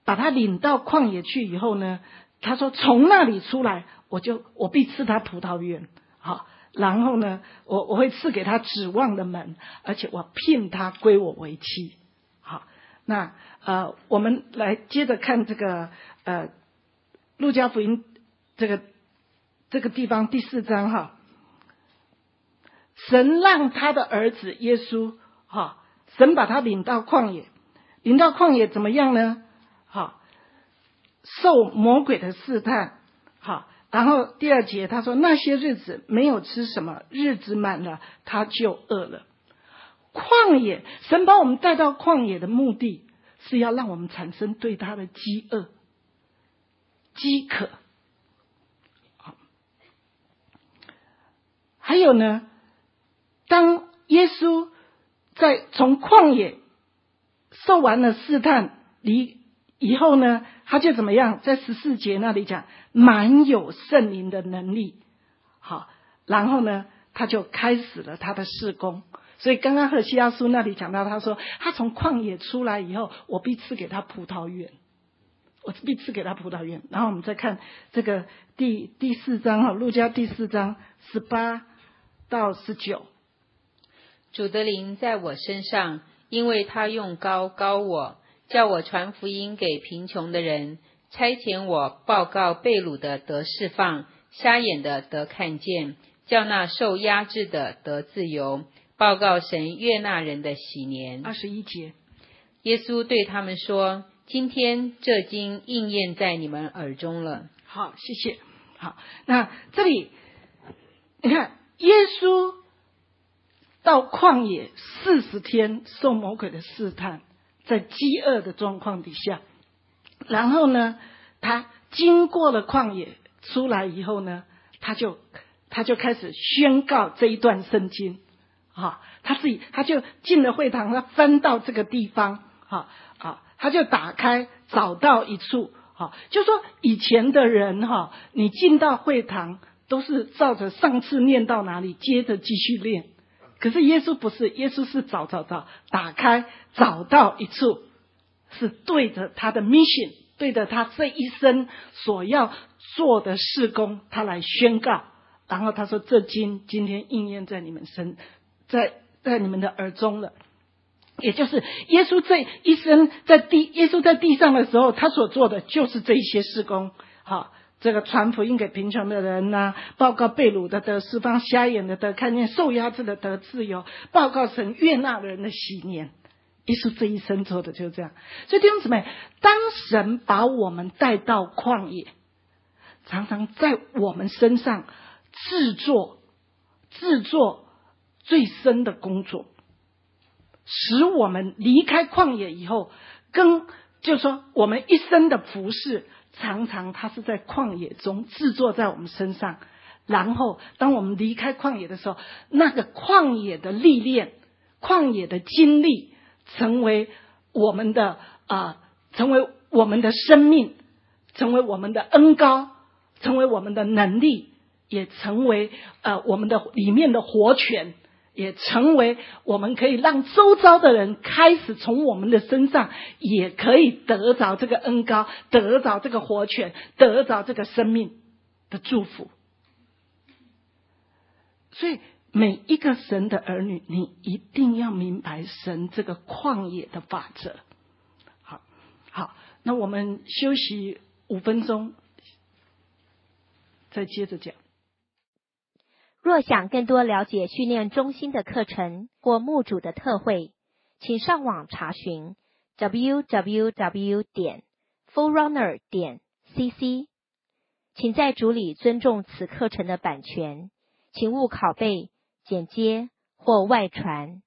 把他领到旷野去以后呢，他说从那里出来，我就我必赐他葡萄园，好，然后呢，我我会赐给他指望的门，而且我聘他归我为妻。好，那呃，我们来接着看这个呃，路加福音这个这个地方第四章哈。神让他的儿子耶稣，哈，神把他领到旷野，领到旷野怎么样呢？哈，受魔鬼的试探，哈。然后第二节他说，那些日子没有吃什么，日子满了，他就饿了。旷野，神把我们带到旷野的目的是要让我们产生对他的饥饿、饥渴。还有呢，当耶稣在从旷野受完了试探离以后呢，他就怎么样？在十四节那里讲，满有圣灵的能力。好，然后呢，他就开始了他的事工。所以刚刚何西阿书那里讲到，他说他从旷野出来以后，我必赐给他葡萄园，我必赐给他葡萄园。然后我们再看这个第第四章哈，路加第四章十八到十九。 主的灵在我身上，因为他用膏膏我，叫我传福音给贫穷的人，差遣我报告被掳的得释放，瞎眼的得看见，叫那受压制的得自由，报告神悦纳人的喜年。 二十一节， 耶稣对他们说，今天这经应验在你们耳中了。 好，谢谢。好，那这里你看耶稣到旷野四十天受魔鬼的试探，在饥饿的状况底下，然后呢他经过了旷野出来以后呢，他就他就开始宣告这一段圣经。好，他自己他就进了会堂，他翻到这个地方，好啊，他就打开找到一处，好，就说以前的人哈，你进到会堂都是照着上次念到哪里，接着继续念。可是耶稣不是，耶稣是找找找，打开找到一处，是对着他的 mission， 对着他这一生所要做的事工，他来宣告。然后他说：“这经今天应验在你们身，在在你们的耳中了。”也就是耶稣这一生在地，耶稣在地上的时候，他所做的就是这一些事工。好。这个传福音给贫穷的人呐、啊，报告被掳的得释放，瞎眼的得看见，受压制的得自由，报告神悦纳人的喜年。耶稣这一生做的就是这样。所以弟兄姊妹，当神把我们带到旷野，常常在我们身上制作制作最深的工作，使我们离开旷野以后，跟就是说我们一生的服事，常常它是在旷野中制作在我们身上，然后当我们离开旷野的时候，那个旷野的历练、旷野的经历，成为我们的啊、呃，成为我们的生命，成为我们的恩膏，成为我们的能力，也成为呃我们的里面的活泉，也成为我们可以让周遭的人开始从我们的身上也可以得着这个恩膏，得着这个活泉，得着这个生命的祝福。所以每一个神的儿女，你一定要明白神这个旷野的法则。好，好，那我们休息五分钟，再接着讲。 若想更多了解训练中心的课程或牧主的特会，请上网查询 double-u double-u double-u 点 forerunner 点 c c。请在主里尊重此课程的版权，请勿拷贝、剪接或外传。